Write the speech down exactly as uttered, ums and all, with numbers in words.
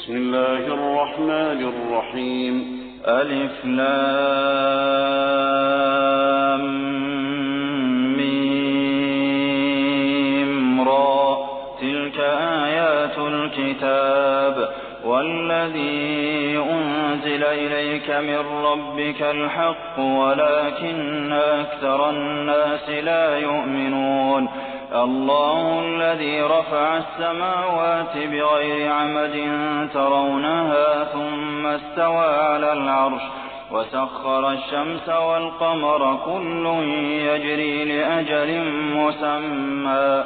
بسم الله الرحمن الرحيم. ألف لام ميم را. تلك آيات الكتاب والذي أنزل إليك من ربك الحق ولكن أكثر الناس لا يؤمنون. الله الذي رفع السماوات بغير عمد ترونها ثم استوى على العرش وسخر الشمس والقمر كل يجري لأجل مسمى